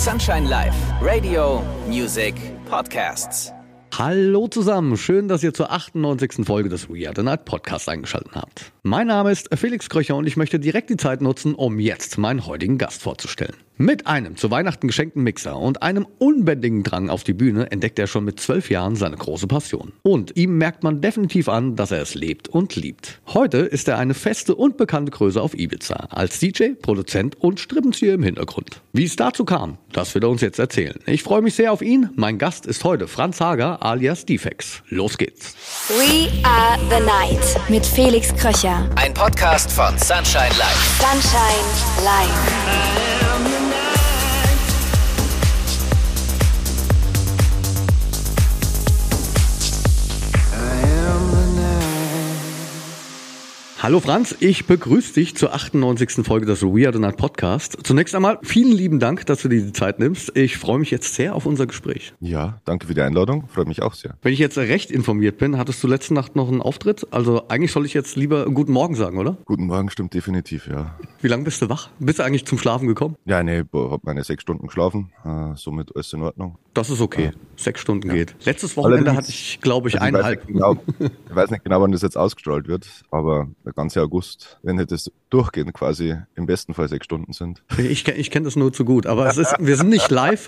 Sunshine Live, Radio, Music, Podcasts. Hallo zusammen, schön, dass ihr zur 98. Folge des We Are The Night Podcast eingeschaltet habt. Mein Name ist Felix Kröcher und ich möchte direkt die Zeit nutzen, um jetzt meinen heutigen Gast vorzustellen. Mit einem zu Weihnachten geschenkten Mixer und einem unbändigen Drang auf die Bühne entdeckt er schon mit 12 Jahren seine große Passion. Und ihm merkt man definitiv an, dass er es lebt und liebt. Heute ist er eine feste und bekannte Größe auf Ibiza, als DJ, Produzent und Strippenzieher im Hintergrund. Wie es dazu kam, das wird er uns jetzt erzählen. Ich freue mich sehr auf ihn. Mein Gast ist heute Franz Hager alias Defex. Los geht's. We Are The Night mit Felix Kröcher. Ein Podcast von Sunshine Live. Sunshine Live. Hallo Franz, ich begrüße dich zur 98. Folge des We Are The Night Podcast. Zunächst einmal vielen lieben Dank, dass du dir die Zeit nimmst. Ich freue mich jetzt sehr auf unser Gespräch. Ja, danke für die Einladung, freut mich auch sehr. Wenn ich jetzt recht informiert bin, hattest du letzte Nacht noch einen Auftritt? Also eigentlich soll ich jetzt lieber guten Morgen sagen, oder? Guten Morgen stimmt definitiv, ja. Wie lange bist du wach? Bist du eigentlich zum Schlafen gekommen? Ja, nee, hab meine 6 Stunden geschlafen, somit alles in Ordnung. Das ist okay, 6 Stunden geht. Letztes Wochenende hatte ich, glaube ich, 1,5. Ich weiß nicht genau, wann das jetzt ausgestrahlt wird, aber der ganze August, wenn das durchgehend quasi im besten Fall 6 Stunden sind. Ich kenn das nur zu gut, aber wir sind nicht live.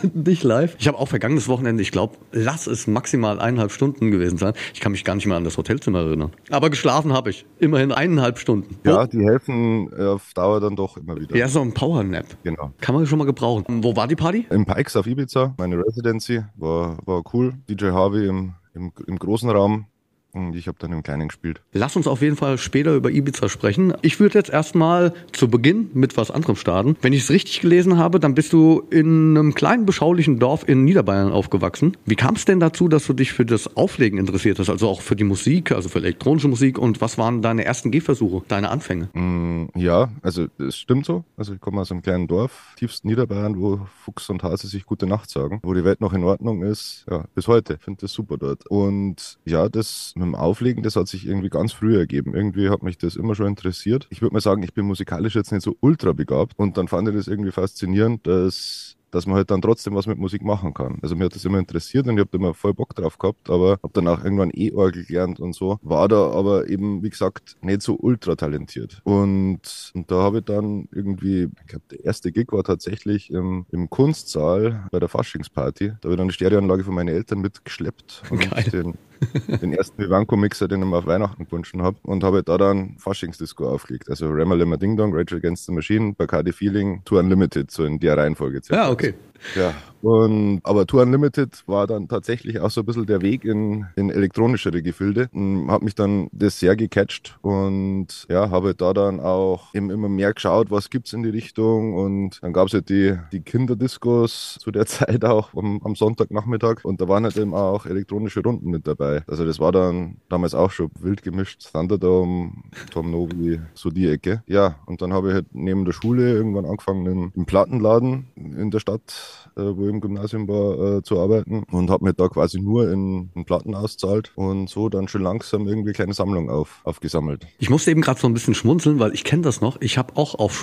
Ich habe auch vergangenes Wochenende, ich glaube, lass es maximal 1,5 Stunden gewesen sein. Ich kann mich gar nicht mehr an das Hotelzimmer erinnern. Aber geschlafen habe ich, immerhin 1,5 Stunden. Ja, die helfen auf Dauer dann doch immer wieder. Ja, so ein Powernap. Genau. Kann man schon mal gebrauchen. Wo war die Party? Im Pikes auf Ibiza, meine Residency, war cool. DJ Harvey im großen Raum. Und ich habe dann im Kleinen gespielt. Lass uns auf jeden Fall später über Ibiza sprechen. Ich würde jetzt erstmal zu Beginn mit was anderem starten. Wenn ich es richtig gelesen habe, dann bist du in einem kleinen, beschaulichen Dorf in Niederbayern aufgewachsen. Wie kam es denn dazu, dass du dich für das Auflegen interessiert hast? Also auch für die Musik, also für elektronische Musik. Und was waren deine ersten Gehversuche, deine Anfänge? Ja, also das stimmt so. Also ich komme aus einem kleinen Dorf, tiefsten Niederbayern, wo Fuchs und Hase sich gute Nacht sagen. Wo die Welt noch in Ordnung ist. Ja, bis heute. Ich finde das super dort. Und ja, das mit dem Auflegen, das hat sich irgendwie ganz früh ergeben. Irgendwie hat mich das immer schon interessiert. Ich würde mal sagen, ich bin musikalisch jetzt nicht so ultra begabt und dann fand ich das irgendwie faszinierend, dass man halt dann trotzdem was mit Musik machen kann. Also mir hat das immer interessiert und ich habe da immer voll Bock drauf gehabt, aber habe dann auch irgendwann E-Orgel gelernt und so. War da aber eben, wie gesagt, nicht so ultra talentiert. Und da habe ich dann irgendwie, ich glaube, der erste Gig war tatsächlich im Kunstsaal bei der Faschingsparty. Da habe ich dann die Stereoanlage von meinen Eltern mitgeschleppt und den ersten Vivanco-Mixer, den ich mir auf Weihnachten gewünscht habe und habe da dann Faschingsdisco aufgelegt. Also Ramalama Ding Dong, Rage Against the Machine, Bacardi Feeling, Tour Unlimited, so in der Reihenfolge. Ja, okay. Ja, aber Tour Unlimited war dann tatsächlich auch so ein bisschen der Weg in elektronischere Gefilde. Hat mich dann das sehr gecatcht und ja, habe da dann auch eben immer mehr geschaut, was gibt's in die Richtung und dann gab's halt die Kinderdiscos zu der Zeit auch am Sonntagnachmittag und da waren halt eben auch elektronische Runden mit dabei. Also das war dann damals auch schon wild gemischt, Thunderdome, Tom Novi, so die Ecke. Ja, und dann habe ich halt neben der Schule irgendwann angefangen im Plattenladen in der Stadt, wo ich im Gymnasium war, zu arbeiten und habe mir da quasi nur in Platten auszahlt und so dann schon langsam irgendwie eine kleine Sammlung aufgesammelt. Ich musste eben gerade so ein bisschen schmunzeln, weil ich kenne das noch. Ich habe auch auf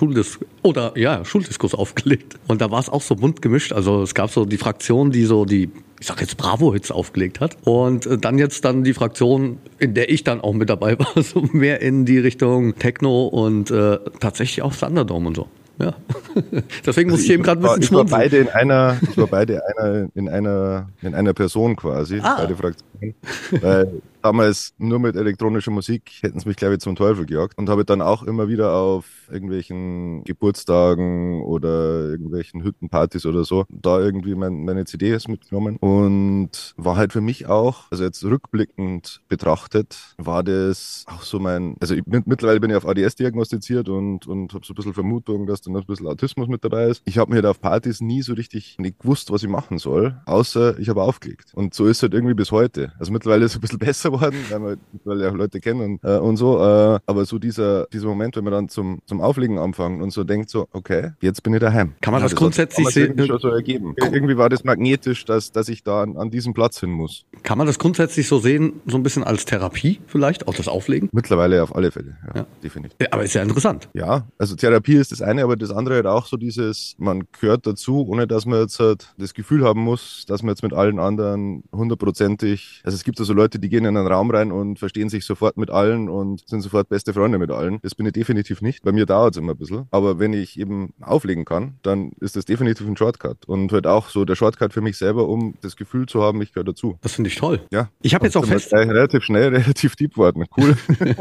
Schuldiskos aufgelegt und da war es auch so bunt gemischt. Also es gab so die Fraktion, die so ich sag jetzt Bravo-Hits aufgelegt hat und dann die Fraktion, in der ich dann auch mit dabei war, so mehr in die Richtung Techno und tatsächlich auch Thunderdome und so. Ja, deswegen muss ich eben gerade ein bisschen schmunzeln. Ich war beide in einer Person quasi, beide Fraktionen, weil damals nur mit elektronischer Musik hätten sie mich, glaube ich, zum Teufel gejagt und habe dann auch immer wieder auf irgendwelchen Geburtstagen oder irgendwelchen Hüttenpartys oder so da irgendwie meine CDs mitgenommen und war halt für mich auch, also jetzt rückblickend betrachtet, war das auch so mittlerweile bin ich auf ADS diagnostiziert und habe so ein bisschen Vermutung, dass dann ein bisschen Autismus mit dabei ist. Ich habe mir halt auf Partys nie so richtig nicht gewusst, was ich machen soll, außer ich habe aufgelegt. Und so ist es halt irgendwie bis heute. Also mittlerweile ist es ein bisschen besser größer geworden, weil ja Leute kennen und so. Aber so dieser Moment, wenn man dann zum Auflegen anfängt und so denkt so, okay, jetzt bin ich daheim. Kann man das grundsätzlich sehen? Schon so ergeben. Irgendwie war das magnetisch, dass ich da an diesen Platz hin muss. Kann man das grundsätzlich so sehen, so ein bisschen als Therapie vielleicht, auch das Auflegen? Mittlerweile auf alle Fälle, ja. Definitiv. Ja, aber ist ja interessant. Ja, also Therapie ist das eine, aber das andere halt auch so dieses, man gehört dazu, ohne dass man jetzt halt das Gefühl haben muss, dass man jetzt mit allen anderen hundertprozentig, also es gibt also Leute, die gehen in einen Raum rein und verstehen sich sofort mit allen und sind sofort beste Freunde mit allen. Das bin ich definitiv nicht. Bei mir dauert es immer ein bisschen. Aber wenn ich eben auflegen kann, dann ist das definitiv ein Shortcut. Und halt auch so der Shortcut für mich selber, um das Gefühl zu haben, ich gehöre dazu. Das finde ich toll. Ja. Ich habe jetzt auch relativ schnell, relativ deep worden. Cool.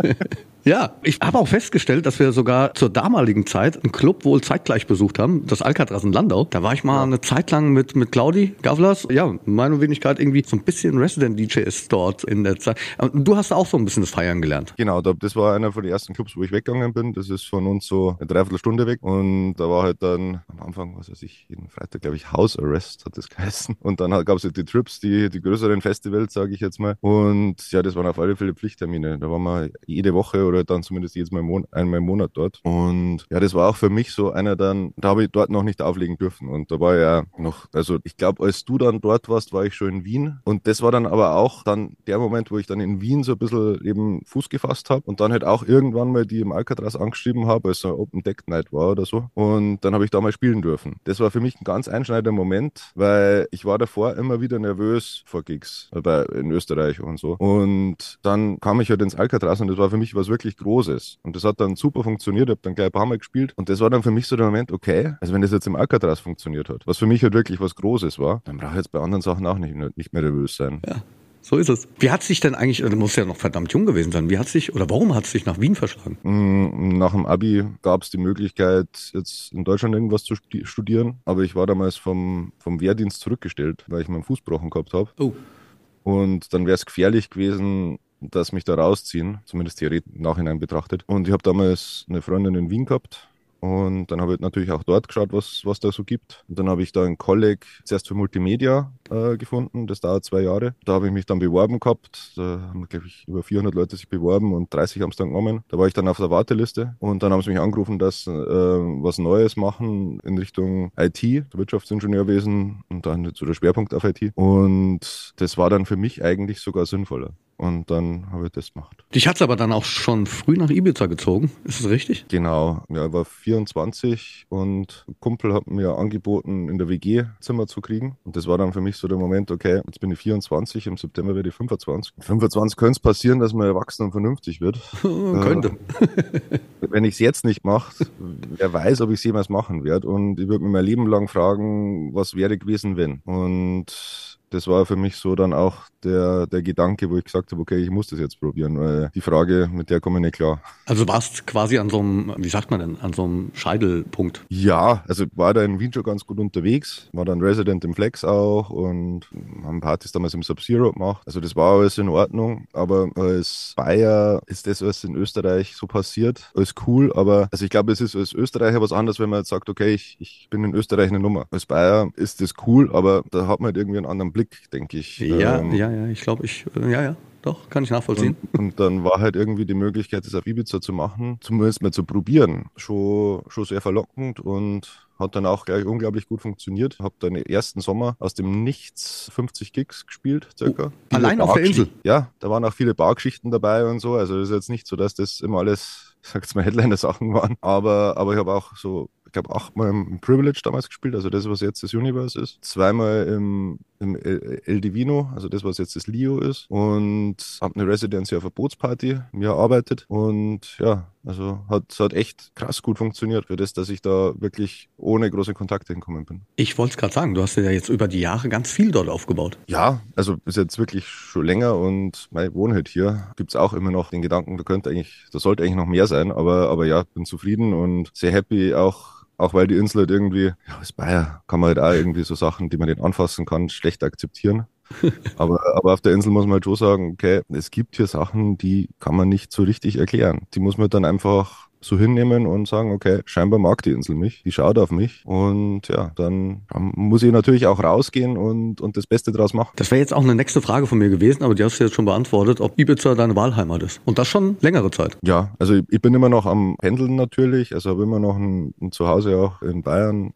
Ja, ich habe auch festgestellt, dass wir sogar zur damaligen Zeit einen Club wohl zeitgleich besucht haben, das Alcatraz in Landau. Da war ich mal eine Zeit lang mit Claudi Gavlas. Ja, meine Wenigkeit irgendwie so ein bisschen Resident-DJ ist dort in der Zeit. Und du hast auch so ein bisschen das Feiern gelernt. Genau, das war einer von den ersten Clubs, wo ich weggegangen bin. Das ist von uns so eine Dreiviertelstunde weg. Und da war halt dann am Anfang, was weiß ich, jeden Freitag, glaube ich, House Arrest hat das geheißen. Und dann gab es halt die Trips, die größeren Festivals, sage ich jetzt mal. Und ja, das waren auf alle Fälle Pflichttermine. Da waren wir jede Woche oder dann zumindest jedes Mal einmal im Monat dort. Und ja, das war auch für mich so einer dann, da habe ich dort noch nicht auflegen dürfen. Und da war ja noch, also ich glaube, als du dann dort warst, war ich schon in Wien. Und das war dann aber auch dann der Moment, wo ich dann in Wien so ein bisschen eben Fuß gefasst habe und dann halt auch irgendwann mal die im Alcatraz angeschrieben habe, als so eine Open Deck Night war oder so. Und dann habe ich da mal spielen dürfen. Das war für mich ein ganz einschneidender Moment, weil ich war davor immer wieder nervös vor Gigs in Österreich und so. Und dann kam ich halt ins Alcatraz und das war für mich was wirklich Großes. Und das hat dann super funktioniert. Ich habe dann gleich ein paar Mal gespielt. Und das war dann für mich so der Moment, okay, also wenn das jetzt im Alcatraz funktioniert hat, was für mich halt wirklich was Großes war, dann brauche ich jetzt bei anderen Sachen auch nicht mehr nervös sein. Ja. So ist es. Wie hat sich denn eigentlich, du musst ja noch verdammt jung gewesen sein, warum hat es dich nach Wien verschlagen? Nach dem Abi gab es die Möglichkeit, jetzt in Deutschland irgendwas zu studieren, aber ich war damals vom Wehrdienst zurückgestellt, weil ich meinen Fuß gebrochen gehabt habe. Oh. Und dann wäre es gefährlich gewesen, dass mich da rausziehen, zumindest theoretisch im Nachhinein betrachtet. Und ich habe damals eine Freundin in Wien gehabt. Und dann habe ich natürlich auch dort geschaut, was da so gibt. Und dann habe ich da ein Kolleg zuerst für Multimedia gefunden. Das dauert 2 Jahre. Da habe ich mich dann beworben gehabt. Da haben, glaube ich, über 400 Leute sich beworben und 30 haben es dann genommen. Da war ich dann auf der Warteliste. Und dann haben sie mich angerufen, dass was Neues machen in Richtung IT, Wirtschaftsingenieurwesen und dann so der Schwerpunkt auf IT. Und das war dann für mich eigentlich sogar sinnvoller. Und dann habe ich das gemacht. Dich hat es aber dann auch schon früh nach Ibiza gezogen, ist das richtig? Genau, ja, ich war 24 und ein Kumpel hat mir angeboten, in der WG Zimmer zu kriegen. Und das war dann für mich so der Moment, okay, jetzt bin ich 24, im September werde ich 25. 25 könnte es passieren, dass man erwachsen und vernünftig wird. Könnte. Wenn ich es jetzt nicht mache, wer weiß, ob ich es jemals machen werde. Und ich würde mir mein Leben lang fragen, was wäre gewesen, wenn. Und das war für mich so dann auch der Gedanke, wo ich gesagt habe, okay, ich muss das jetzt probieren, weil die Frage, mit der komme ich nicht klar. Also warst quasi an so einem, wie sagt man denn, an so einem Scheitelpunkt? Ja, also war da in Wien schon ganz gut unterwegs, war dann Resident im Flex auch und haben Partys damals im Sub-Zero gemacht. Also das war alles in Ordnung, aber als Bayer ist das, was in Österreich so passiert, alles cool, aber also ich glaube, es ist als Österreicher was anderes, wenn man jetzt sagt, okay, ich bin in Österreich eine Nummer. Als Bayer ist das cool, aber da hat man halt irgendwie einen anderen Blick, denke ich. Ja, ich glaube, doch, kann ich nachvollziehen. Und dann war halt irgendwie die Möglichkeit, das auf Ibiza zu machen, zumindest mal zu probieren, schon sehr verlockend und hat dann auch gleich unglaublich gut funktioniert. Habe dann den ersten Sommer aus dem Nichts 50 Gigs gespielt, circa. Allein auf der Insel? Ja, da waren auch viele Bargeschichten dabei und so. Also das ist jetzt nicht so, dass das immer alles, sag's mal, Headliner-Sachen waren. Aber ich habe auch so, ich glaube, 8-mal im Privilege damals gespielt, also das, was jetzt das Universe ist. 2-mal im El Divino, also das, was jetzt das Lio ist. Und habe eine Residency auf einer Bootsparty mir erarbeitet. Und ja, also hat echt krass gut funktioniert für das, dass ich da wirklich ohne große Kontakte hinkommen bin. Ich wollte es gerade sagen, du hast ja jetzt über die Jahre ganz viel dort aufgebaut. Ja, also ist jetzt wirklich schon länger und ich wohne halt hier. Gibt es auch immer noch den Gedanken, da sollte eigentlich noch mehr sein, aber ja, bin zufrieden und sehr happy auch weil die Insel halt irgendwie, ja, als Bayer kann man halt auch irgendwie so Sachen, die man nicht anfassen kann, schlecht akzeptieren. aber auf der Insel muss man halt schon sagen, okay, es gibt hier Sachen, die kann man nicht so richtig erklären. Die muss man dann einfach so hinnehmen und sagen, okay, scheinbar mag die Insel mich, die schaut auf mich und ja, dann muss ich natürlich auch rausgehen und das Beste draus machen. Das wäre jetzt auch eine nächste Frage von mir gewesen, aber die hast du jetzt schon beantwortet, ob Ibiza deine Wahlheimat ist. Und das schon längere Zeit. Ja, also ich bin immer noch am Pendeln natürlich, also habe immer noch ein Zuhause auch in Bayern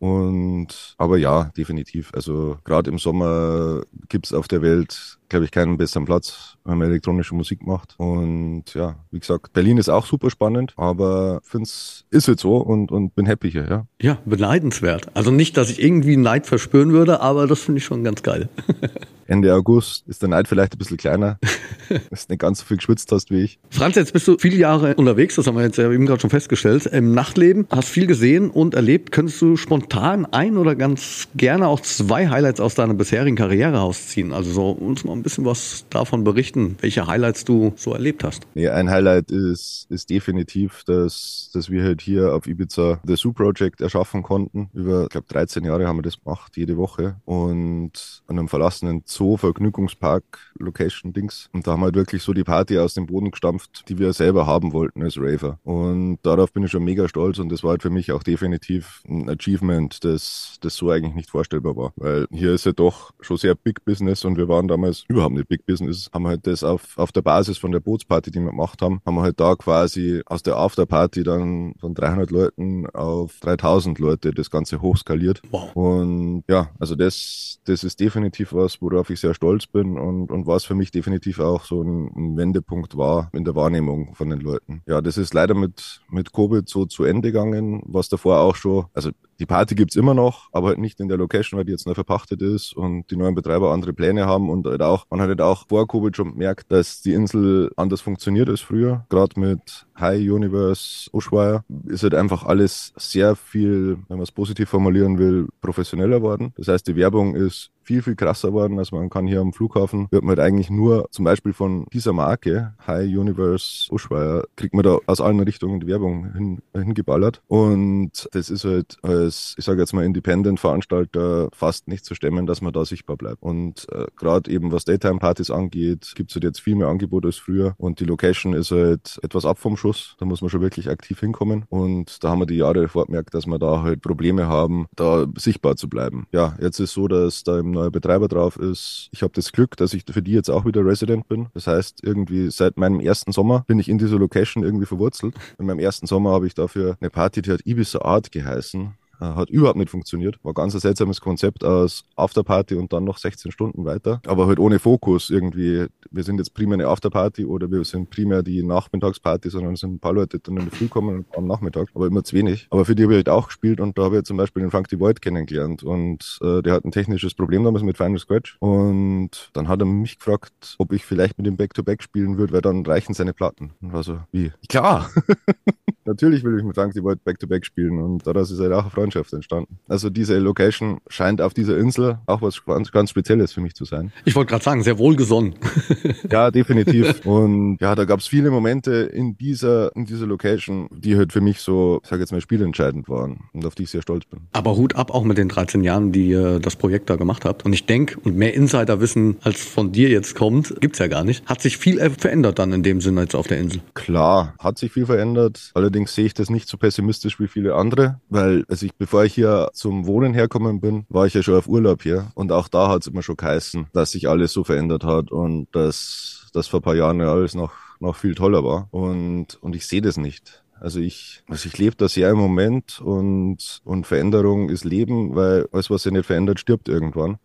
aber ja, definitiv. Also gerade im Sommer gibt's auf der Welt, glaube ich, keinen besseren Platz, wenn man elektronische Musik macht. Und ja, wie gesagt, Berlin ist auch super spannend, aber ist jetzt so und bin happy hier, ja. Ja, beneidenswert. Also nicht, dass ich irgendwie Neid verspüren würde, aber das finde ich schon ganz geil. Ende August ist der Neid vielleicht ein bisschen kleiner, dass du nicht ganz so viel geschwitzt hast wie ich. Franz, jetzt bist du viele Jahre unterwegs, das haben wir jetzt ja eben gerade schon festgestellt, im Nachtleben, hast viel gesehen und erlebt. Könntest du spontan ein oder ganz gerne auch 2 Highlights aus deiner bisherigen Karriere rausziehen? Also so uns mal ein bisschen was davon berichten, welche Highlights du so erlebt hast. Nee, ein Highlight ist definitiv, dass wir halt hier auf Ibiza The Zoo Project erschaffen konnten. Über, ich glaube, 13 Jahre haben wir das gemacht, jede Woche. Und an einem verlassenen Zoo, Vergnügungspark, Location-Dings. Und da haben wir halt wirklich so die Party aus dem Boden gestampft, die wir selber haben wollten als Raver. Und darauf bin ich schon mega stolz und das war halt für mich auch definitiv ein Achievement, das so eigentlich nicht vorstellbar war. Weil hier ist ja doch schon sehr Big Business und wir waren damals überhaupt nicht Big Business. Haben halt das auf der Basis von der Bootsparty, die wir gemacht haben wir halt da quasi aus der Afterparty dann von 300 Leuten auf 3000 Leute das Ganze hochskaliert. Wow. Und ja, also das ist definitiv was, worauf ich sehr stolz bin und was für mich definitiv auch so ein Wendepunkt war in der Wahrnehmung von den Leuten. Ja, das ist leider mit Covid so zu Ende gegangen, was davor auch schon, also die Party gibt's immer noch, aber halt nicht in der Location, weil die jetzt neu verpachtet ist und die neuen Betreiber andere Pläne haben und halt auch, man hat halt auch vor Covid schon gemerkt, dass die Insel anders funktioniert als früher. Gerade mit High Universe, Ushuaia ist halt einfach alles sehr viel, wenn man es positiv formulieren will, professioneller worden. Das heißt, die Werbung ist viel, viel krasser geworden. Also man kann hier am Flughafen, wird man halt eigentlich nur zum Beispiel von dieser Marke, High Universe Ushuaia, kriegt man da aus allen Richtungen die Werbung hingeballert. Und das ist halt als, ich sage jetzt mal, Independent-Veranstalter fast nicht zu stemmen, dass man da sichtbar bleibt. Und gerade eben was Daytime-Partys angeht, gibt es halt jetzt viel mehr Angebot als früher. Und die Location ist halt etwas ab vom Schuss. Da muss man schon wirklich aktiv hinkommen. Und da haben wir die Jahre davor gemerkt, dass wir da halt Probleme haben, da sichtbar zu bleiben. Ja, jetzt ist so, dass da im neuer Betreiber drauf ist. Ich habe das Glück, dass ich für die jetzt auch wieder Resident bin. Das heißt, irgendwie seit meinem ersten Sommer bin ich in dieser Location irgendwie verwurzelt. In meinem ersten Sommer habe ich dafür eine Party, die hat Ibiza Art geheißen. Hat überhaupt nicht funktioniert. War ganz ein seltsames Konzept aus Afterparty und dann noch 16 Stunden weiter. Aber halt ohne Fokus irgendwie. Wir sind jetzt primär eine Afterparty oder wir sind primär die Nachmittagsparty, sondern es sind ein paar Leute, die dann in der Früh kommen und am Nachmittag. Aber immer zu wenig. Aber für die habe ich halt auch gespielt und da habe ich zum Beispiel den Frank Void kennengelernt. Und der hat ein technisches Problem damals mit Final Scratch. Und dann hat er mich gefragt, ob ich vielleicht mit ihm Back-to-Back spielen würde, weil dann reichen seine Platten. Und war so, wie? Klar! Natürlich will ich mit Frank Void Back-to-Back spielen und daraus ist halt auch eine Freundschaft entstanden. Also diese Location scheint auf dieser Insel auch was ganz, ganz Spezielles für mich zu sein. Ich wollte gerade sagen, sehr wohlgesonnen. Ja, definitiv. Und ja, da gab es viele Momente in dieser Location, die halt für mich so, ich sage jetzt mal, spielentscheidend waren und auf die ich sehr stolz bin. Aber Hut ab auch mit den 13 Jahren, die ihr das Projekt da gemacht habt. Und ich denke, und mehr Insiderwissen, als von dir jetzt kommt, gibt's ja gar nicht. Hat sich viel verändert dann in dem Sinne jetzt auf der Insel? Klar, hat sich viel verändert. Allerdings sehe ich das nicht so pessimistisch wie viele andere, weil bevor ich hier zum Wohnen hergekommen bin, war ich ja schon auf Urlaub hier und auch da hat es immer schon geheißen, dass sich alles so verändert hat und dass das vor ein paar Jahren ja alles noch viel toller war und ich sehe das nicht. Also ich lebe da sehr im Moment und Veränderung ist Leben, weil alles, was sich nicht verändert, stirbt irgendwann.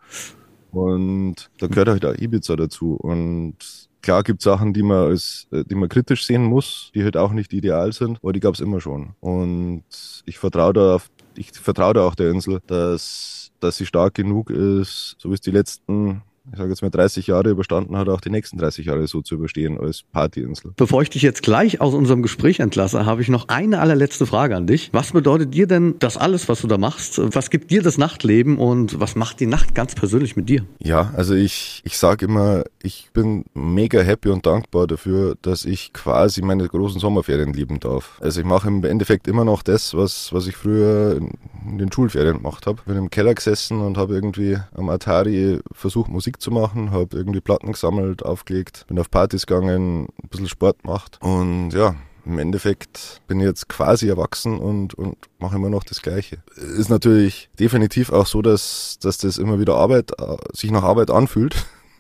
Und da gehört halt auch Ibiza dazu und klar gibt es Sachen, die man kritisch sehen muss, die halt auch nicht ideal sind, aber die gab es immer schon. Und ich vertraue da auch der Insel, dass sie stark genug ist, so wie es die letzten, ich sage jetzt mal 30 Jahre überstanden hat, auch die nächsten 30 Jahre so zu überstehen als Partyinsel. Bevor ich dich jetzt gleich aus unserem Gespräch entlasse, habe ich noch eine allerletzte Frage an dich. Was bedeutet dir denn das alles, was du da machst? Was gibt dir das Nachtleben und was macht die Nacht ganz persönlich mit dir? Ja, also ich sage immer, ich bin mega happy und dankbar dafür, dass ich quasi meine großen Sommerferien leben darf. Also ich mache im Endeffekt immer noch das, was ich früher in den Schulferien gemacht habe. Bin im Keller gesessen und habe irgendwie am Atari versucht, Musik zu machen, habe irgendwie Platten gesammelt, aufgelegt, bin auf Partys gegangen, ein bisschen Sport gemacht und ja, im Endeffekt bin ich jetzt quasi erwachsen und mache immer noch das Gleiche. Ist natürlich definitiv auch so, dass das immer wieder sich nach Arbeit anfühlt.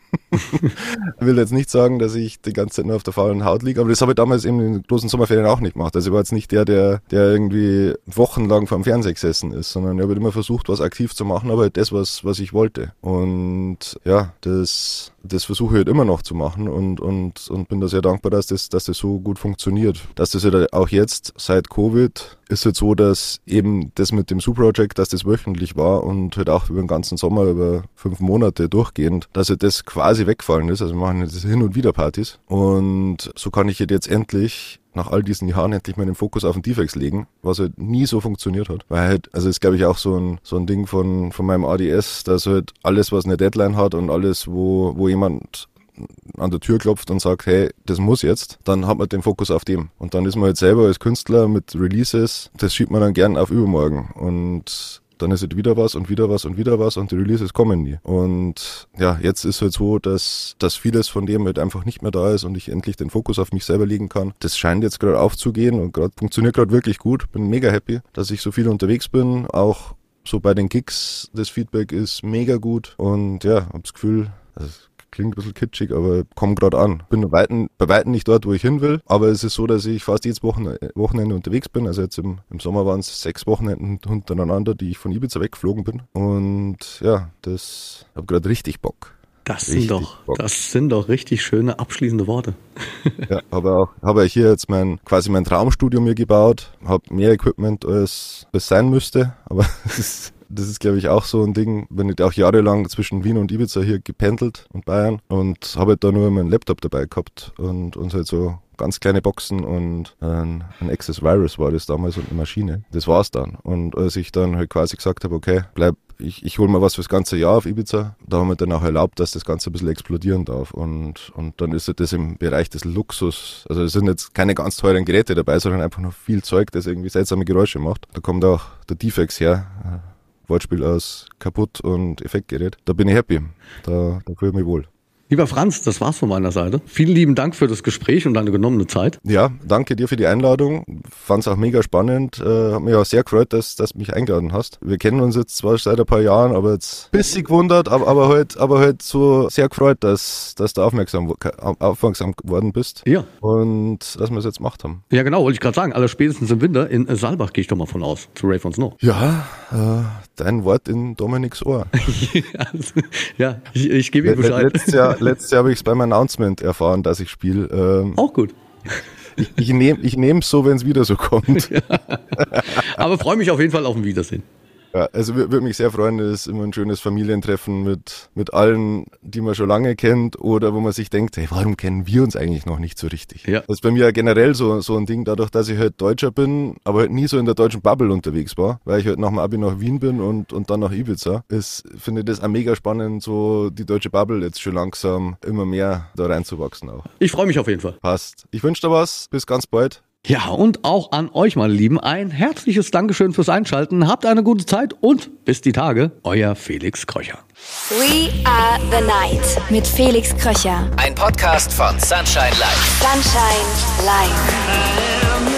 Ich will jetzt nicht sagen, dass ich die ganze Zeit nur auf der faulen Haut liege, aber das habe ich damals eben in den großen Sommerferien auch nicht gemacht. Also ich war jetzt nicht der irgendwie wochenlang vor dem Fernseher gesessen ist, sondern ich habe immer versucht, was aktiv zu machen, aber halt das, was ich wollte. Und ja, das versuche ich halt immer noch zu machen und bin da sehr dankbar, dass das so gut funktioniert. Dass das halt auch jetzt seit Covid ist halt so, dass eben das mit dem Zoo-Project, dass das wöchentlich war und halt auch über den ganzen Sommer, über 5 Monate durchgehend, dass halt das quasi wegfallen ist. Also wir machen jetzt hin und wieder Partys und so kann ich jetzt endlich nach all diesen Jahren endlich meinen Fokus auf den Defects legen, was halt nie so funktioniert hat. Weil halt, also ist glaube ich auch so ein Ding von meinem ADS, dass halt alles, was eine Deadline hat und alles, wo jemand an der Tür klopft und sagt, hey, das muss jetzt, dann hat man den Fokus auf dem. Und dann ist man halt selber als Künstler mit Releases, das schiebt man dann gern auf übermorgen. Und dann ist halt wieder was und wieder was und wieder was und die Releases kommen nie. Und ja, jetzt ist halt so, dass vieles von dem halt einfach nicht mehr da ist und ich endlich den Fokus auf mich selber legen kann. Das scheint jetzt gerade aufzugehen und funktioniert gerade wirklich gut. Bin mega happy, dass ich so viel unterwegs bin. Auch so bei den Gigs, das Feedback ist mega gut und ja, hab das Gefühl, klingt ein bisschen kitschig, aber komme gerade an. Bin bei Weitem nicht dort, wo ich hin will, aber es ist so, dass ich fast jedes Wochenende unterwegs bin. Also jetzt im Sommer waren es 6 Wochenenden hintereinander, die ich von Ibiza weggeflogen bin. Und ja, das habe gerade richtig Bock. Das sind doch richtig schöne abschließende Worte. Ja, habe hier jetzt mein Traumstudio mir gebaut, habe mehr Equipment als es sein müsste, aber das ist, glaube ich, auch so ein Ding. Bin ich auch jahrelang zwischen Wien und Ibiza hier gependelt und Bayern und habe halt da nur meinen Laptop dabei gehabt und halt so ganz kleine Boxen und ein Access Virus war das damals und eine Maschine. Das war's dann. Und als ich dann halt quasi gesagt habe, okay, ich hole mal was fürs ganze Jahr auf Ibiza, da haben wir dann auch erlaubt, dass das Ganze ein bisschen explodieren darf. Und dann ist das im Bereich des Luxus. Also es sind jetzt keine ganz teuren Geräte dabei, sondern einfach nur viel Zeug, das irgendwie seltsame Geräusche macht. Da kommt auch der Defects her. Wortspiel aus kaputt und Effektgerät. Da bin ich happy. Da fühle ich mich wohl. Lieber Franz, das war's von meiner Seite. Vielen lieben Dank für das Gespräch und deine genommene Zeit. Ja, danke dir für die Einladung. Fand's auch mega spannend. Hat mich auch sehr gefreut, dass du mich eingeladen hast. Wir kennen uns jetzt zwar seit ein paar Jahren, aber jetzt ein bisschen gewundert, aber halt so sehr gefreut, dass du aufmerksam geworden bist. Ja. Und dass wir es jetzt gemacht haben. Ja, genau, wollte ich gerade sagen. Allerspätestens im Winter in Saalbach gehe ich doch mal von aus, zu Rave on Snow. Ja, dein Wort in Dominiks Ohr. Ja, ich gebe ihm Bescheid. Letztes Jahr habe ich es beim Announcement erfahren, dass ich spiele. Auch gut. Ich nehme es so, wenn es wieder so kommt. Ja. Aber freue mich auf jeden Fall auf ein Wiedersehen. Ja, also würde mich sehr freuen, das ist immer ein schönes Familientreffen mit allen, die man schon lange kennt oder wo man sich denkt, hey, warum kennen wir uns eigentlich noch nicht so richtig? Ja. Das ist bei mir ja generell so ein Ding, dadurch, dass ich halt Deutscher bin, aber halt nie so in der deutschen Bubble unterwegs war, weil ich halt nach dem Abi nach Wien bin und dann nach Ibiza, finde ich das auch mega spannend, so die deutsche Bubble jetzt schon langsam immer mehr da reinzuwachsen auch. Ich freue mich auf jeden Fall. Passt. Ich wünsche dir was, bis ganz bald. Ja, und auch an euch, meine Lieben, ein herzliches Dankeschön fürs Einschalten. Habt eine gute Zeit und bis die Tage. Euer Felix Kröcher. We are the night mit Felix Kröcher. Ein Podcast von Sunshine Live. Sunshine Live.